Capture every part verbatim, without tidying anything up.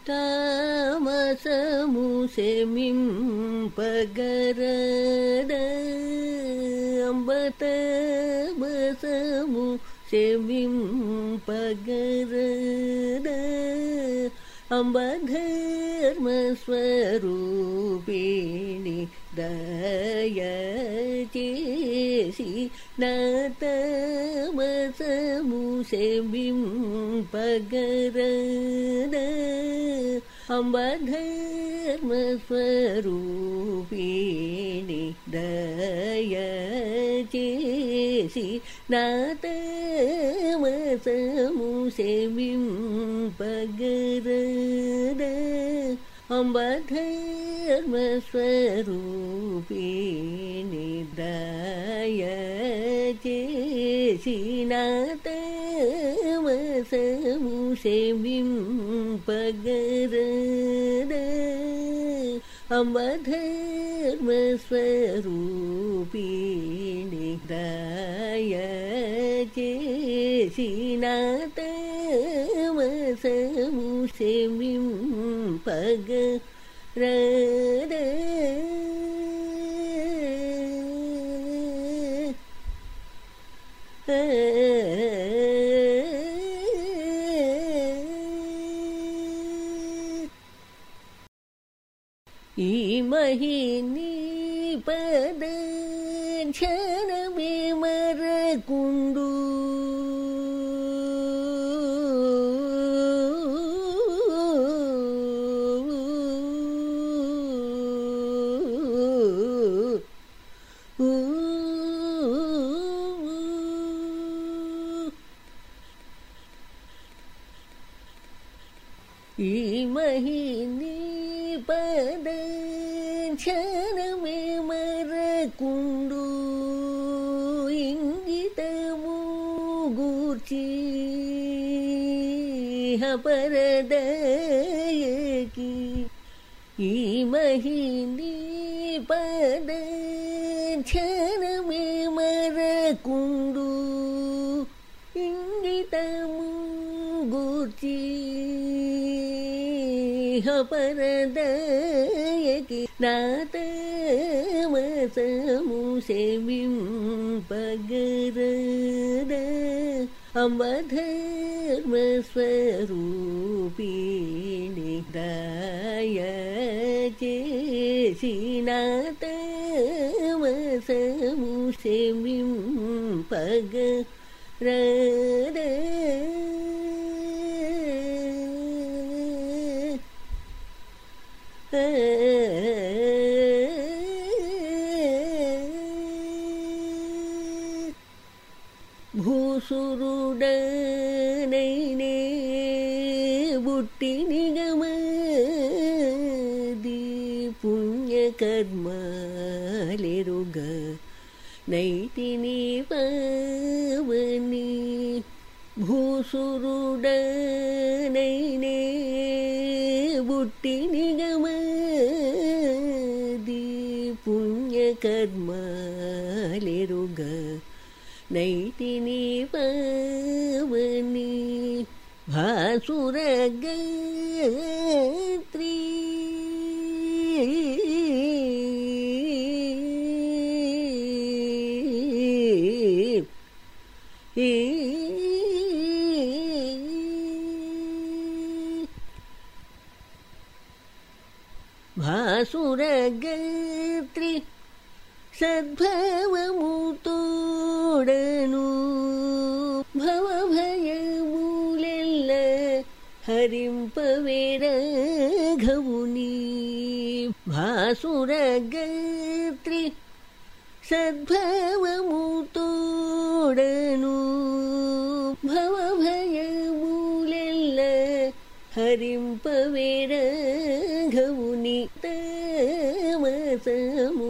తామసము శమింపగరద అంబతమసము శమింపగరద అంబధర్మస్వరూపిణి దయచేసి నాతమసము శమింపగరద అంబధర్మస్వరూపిణి దయచేసి నాతమసము శమింపగరద అంబధర్మస్వరూపిణి దయచేసి నాతమసము శమింపగరద అంబధర్మస్వరూపిణి దయచేసి నాతమసము శమింపగరద ఈ మహిని పదర్శనమే మరకుండు ఈ మహిని పదర్శనమే మరకుండు ఇంగితము గూర్చి పరదయకి ఈ మహిని పదర్శనమే మరకుండు ఇంగితము గూర్చి పరదయకి నాతమసము శమింపగరద అంబధర్మస్వరూపిణి దయచేసి నాతమసము శమింపగరద భూసురుడనైనే బుట్టి నిగమది పుణ్యకర్మలెరుగ నైతిని పవని భూసురుడనైనే బుట్టి నిగమది పుణ్యకర్మలెరుగ నైతిని పవని భాసుర గాయత్రి భాసుర గాయత్రి సద్భవముతోడను భవభయములెల్ల హరింపవే రాఘవుని భాసుర గాయత్రి సద్భవముతోడను భవభయములెల్ల హరింపవే రాఘవుని తమసము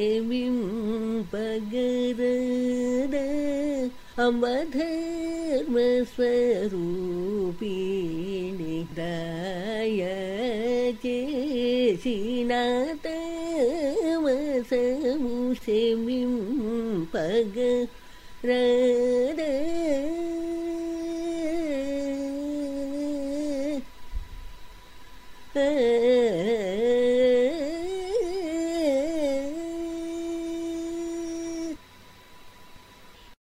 శమింపగరద అంబధర్మస్వరూపిణి దయచేసి నాతమసము శమింపగరద ఆ